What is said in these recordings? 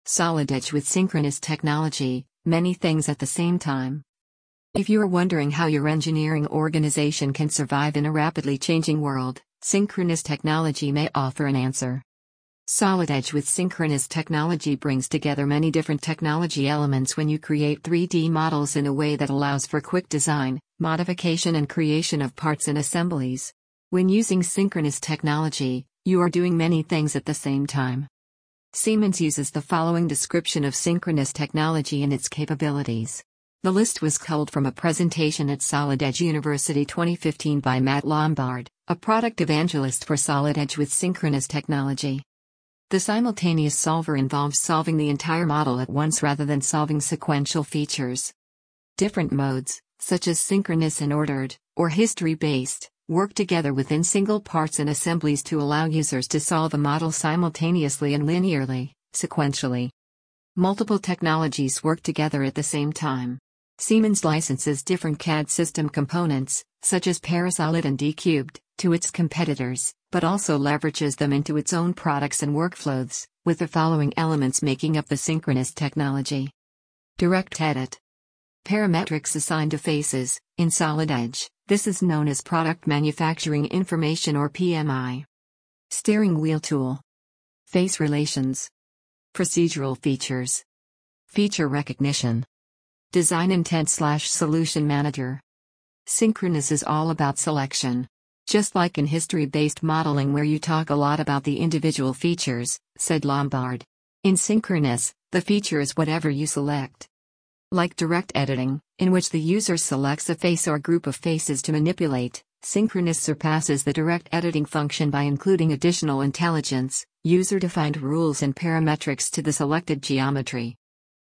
Solid Edge with synchronous technology, many things at the same time. If you are wondering how your engineering organization can survive in a rapidly changing world, synchronous technology may offer an answer. Solid Edge with synchronous technology brings together many different technology elements when you create 3D models in a way that allows for quick design, modification and creation of parts and assemblies. When using synchronous technology, you are doing many things at the same time. Siemens uses the following description of synchronous technology and its capabilities. The list was culled from a presentation at Solid Edge University 2015 by Matt Lombard, a product evangelist for Solid Edge with synchronous technology. The simultaneous solver involves solving the entire model at once rather than solving sequential features. Different modes, such as synchronous and ordered, or history-based, work together within single parts and assemblies to allow users to solve a model simultaneously and linearly, sequentially. Multiple technologies work together at the same time. Siemens licenses different CAD system components, such as Parasolid and D-Cubed, to its competitors, but also leverages them into its own products and workflows, with the following elements making up the synchronous technology. Direct Edit. Parametrics assigned to faces. In Solid Edge, this is known as Product Manufacturing Information or PMI. Steering Wheel Tool. Face Relations. Procedural Features. Feature Recognition. Design Intent/Solution Manager. Synchronous is all about selection. Just like in history-based modeling where you talk a lot about the individual features, said Lombard. In synchronous, the feature is whatever you select. Like direct editing, in which the user selects a face or group of faces to manipulate, synchronous surpasses the direct editing function by including additional intelligence, user-defined rules and parametrics to the selected geometry.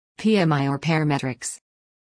PMI or parametrics.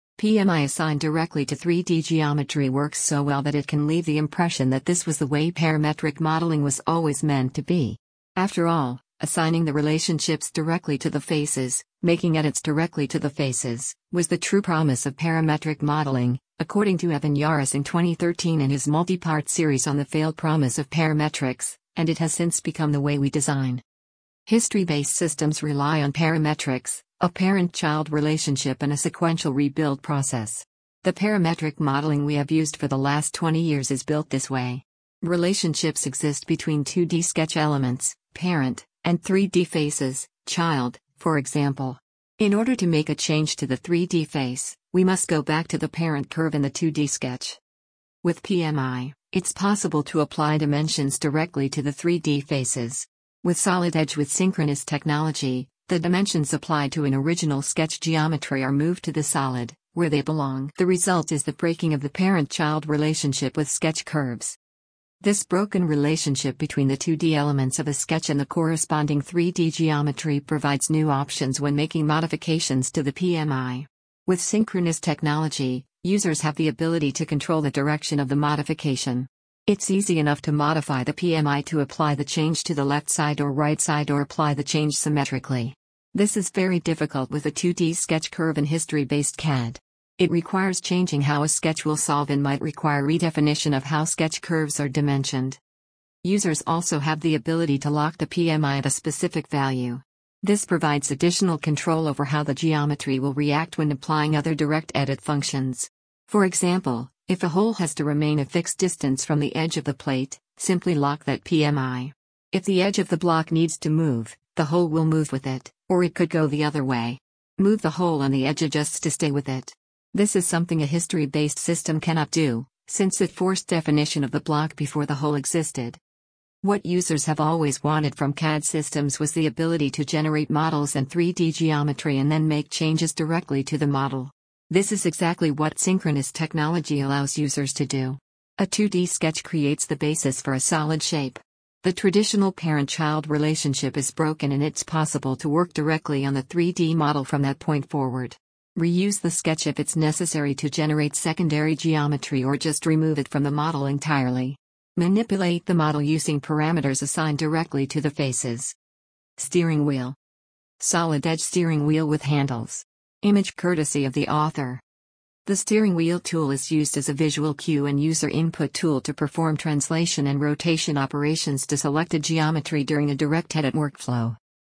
PMI assigned directly to 3D geometry works so well that it can leave the impression that this was the way parametric modeling was always meant to be. After all, assigning the relationships directly to the faces, making edits directly to the faces, was the true promise of parametric modeling, according to Evan Yaros in 2013 in his multi-part series on the failed promise of parametrics, and it has since become the way we design. History-based systems rely on parametrics, a parent-child relationship and a sequential rebuild process. The parametric modeling we have used for the last 20 years is built this way. Relationships exist between 2D sketch elements, parent, and 3D faces, child, for example. In order to make a change to the 3D face, we must go back to the parent curve in the 2D sketch. With PMI, it's possible to apply dimensions directly to the 3D faces. With Solid Edge with synchronous technology, the dimensions applied to an original sketch geometry are moved to the solid, where they belong. The result is the breaking of the parent-child relationship with sketch curves. This broken relationship between the 2D elements of a sketch and the corresponding 3D geometry provides new options when making modifications to the PMI. With synchronous technology, users have the ability to control the direction of the modification. It's easy enough to modify the PMI to apply the change to the left side or right side or apply the change symmetrically. This is very difficult with a 2D sketch curve in history-based CAD. It requires changing how a sketch will solve and might require redefinition of how sketch curves are dimensioned. Users also have the ability to lock the PMI at a specific value. This provides additional control over how the geometry will react when applying other direct edit functions. For example, if a hole has to remain a fixed distance from the edge of the plate, simply lock that PMI. If the edge of the block needs to move, the hole will move with it, or it could go the other way. Move the hole and the edge adjusts to stay with it. This is something a history-based system cannot do, since it forced definition of the block before the hole existed. What users have always wanted from CAD systems was the ability to generate models and 3D geometry and then make changes directly to the model. This is exactly what synchronous technology allows users to do. A 2D sketch creates the basis for a solid shape. The traditional parent-child relationship is broken and it's possible to work directly on the 3D model from that point forward. Reuse the sketch if it's necessary to generate secondary geometry or just remove it from the model entirely. Manipulate the model using parameters assigned directly to the faces. Steering wheel. Solid Edge steering wheel with handles. Image courtesy of the author. The steering wheel tool is used as a visual cue and user input tool to perform translation and rotation operations to selected geometry during a direct edit workflow.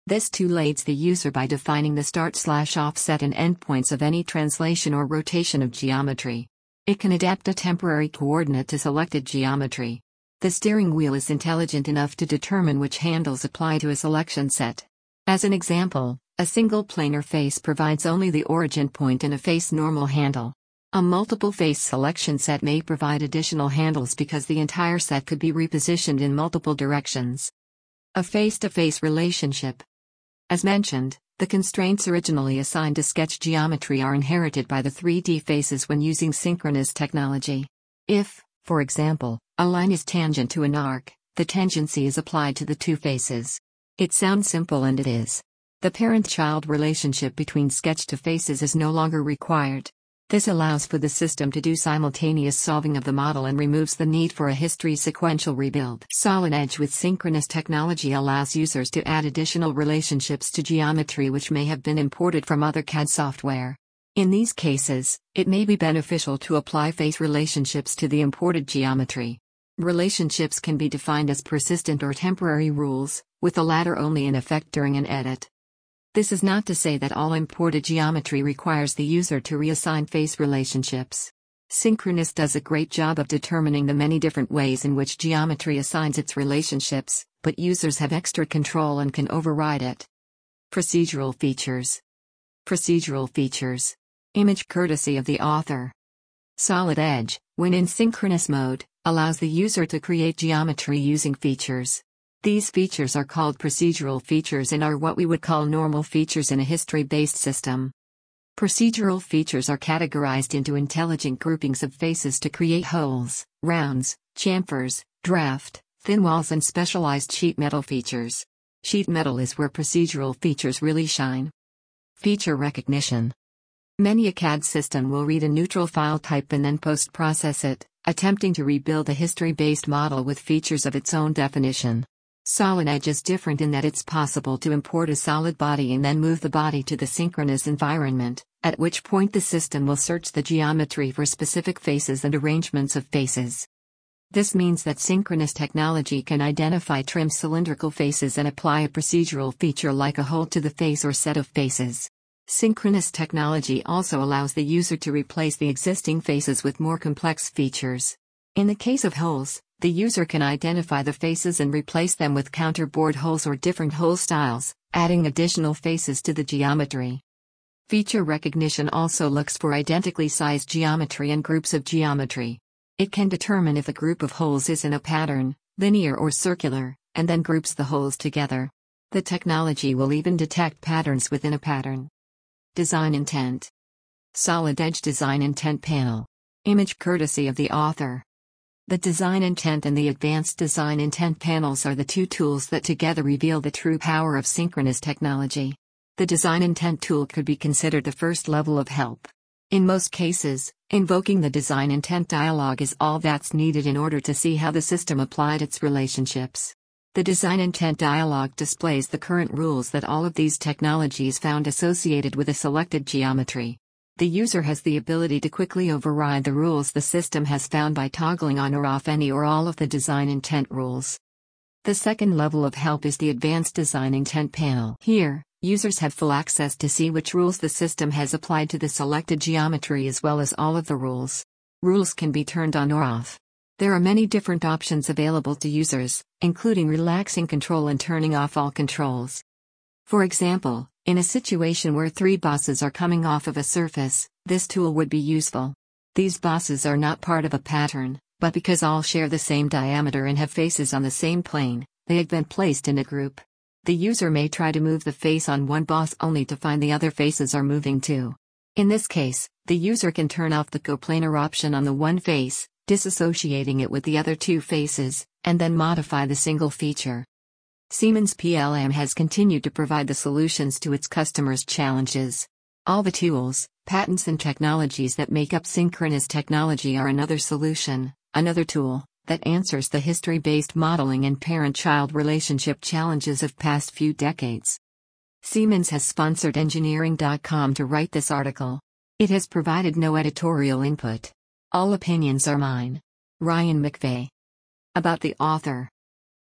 This tool aids the user by defining the start/offset and endpoints of any translation or rotation of geometry. It can adapt a temporary coordinate to selected geometry. The steering wheel is intelligent enough to determine which handles apply to a selection set. As an example, a single planar face provides only the origin point and a face normal handle. A multiple face selection set may provide additional handles because the entire set could be repositioned in multiple directions. A face-to-face relationship. As mentioned, the constraints originally assigned to sketch geometry are inherited by the 3D faces when using synchronous technology. If, for example, a line is tangent to an arc, the tangency is applied to the two faces. It sounds simple and it is. The parent-child relationship between sketch-to-faces is no longer required. This allows for the system to do simultaneous solving of the model and removes the need for a history sequential rebuild. Solid Edge with synchronous technology allows users to add additional relationships to geometry which may have been imported from other CAD software. In these cases, it may be beneficial to apply face relationships to the imported geometry. Relationships can be defined as persistent or temporary rules, with the latter only in effect during an edit. This is not to say that all imported geometry requires the user to reassign face relationships. Synchronous does a great job of determining the many different ways in which geometry assigns its relationships, but users have extra control and can override it. Procedural features. Procedural features. Image courtesy of the author. Solid Edge, when in synchronous mode, allows the user to create geometry using features. These features are called procedural features and are what we would call normal features in a history-based system. Procedural features are categorized into intelligent groupings of faces to create holes, rounds, chamfers, draft, thin walls and specialized sheet metal features. Sheet metal is where procedural features really shine. Feature recognition. Many a CAD system will read a neutral file type and then post-process it, attempting to rebuild a history-based model with features of its own definition. Solid Edge is different in that it's possible to import a solid body and then move the body to the synchronous environment, at which point the system will search the geometry for specific faces and arrangements of faces. This means that synchronous technology can identify trim cylindrical faces and apply a procedural feature like a hole to the face or set of faces. Synchronous technology also allows the user to replace the existing faces with more complex features. In the case of holes, the user can identify the faces and replace them with counterbored holes or different hole styles, adding additional faces to the geometry. Feature recognition also looks for identically sized geometry and groups of geometry. It can determine if a group of holes is in a pattern, linear or circular, and then groups the holes together. The technology will even detect patterns within a pattern. Design intent. Solid Edge Design Intent Panel. Image courtesy of the author. The Design Intent and the Advanced Design Intent panels are the two tools that together reveal the true power of synchronous technology. The Design Intent tool could be considered the first level of help. In most cases, invoking the Design Intent dialog is all that's needed in order to see how the system applied its relationships. The Design Intent dialog displays the current rules that all of these technologies found associated with a selected geometry. The user has the ability to quickly override the rules the system has found by toggling on or off any or all of the design intent rules. The second level of help is the Advanced Design Intent panel. Here, users have full access to see which rules the system has applied to the selected geometry as well as all of the rules. Rules can be turned on or off. There are many different options available to users, including relaxing control and turning off all controls. For example, in a situation where three bosses are coming off of a surface, this tool would be useful. These bosses are not part of a pattern, but because all share the same diameter and have faces on the same plane, they have been placed in a group. The user may try to move the face on one boss only to find the other faces are moving too. In this case, the user can turn off the coplanar option on the one face, disassociating it with the other two faces, and then modify the single feature. Siemens PLM has continued to provide the solutions to its customers' challenges. All the tools, patents and technologies that make up synchronous technology are another solution, another tool, that answers the history-based modeling and parent-child relationship challenges of past few decades. Siemens has sponsored Engineering.com to write this article. It has provided no editorial input. All opinions are mine. Ryan McVeigh. About the author.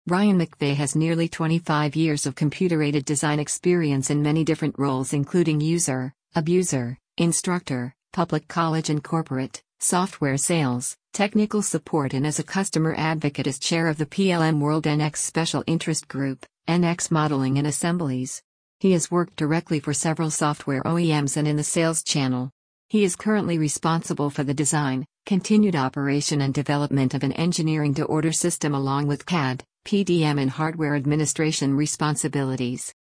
Ryan McVeigh has nearly 25 years of computer-aided design experience in many different roles including user, abuser, instructor, public college and corporate, software sales, technical support and as a customer advocate as chair of the PLM World NX Special Interest Group, NX Modeling and Assemblies. He has worked directly for several software OEMs and in the sales channel. He is currently responsible for the design, continued operation and development of an engineering-to-order system along with CAD, PDM and hardware administration responsibilities.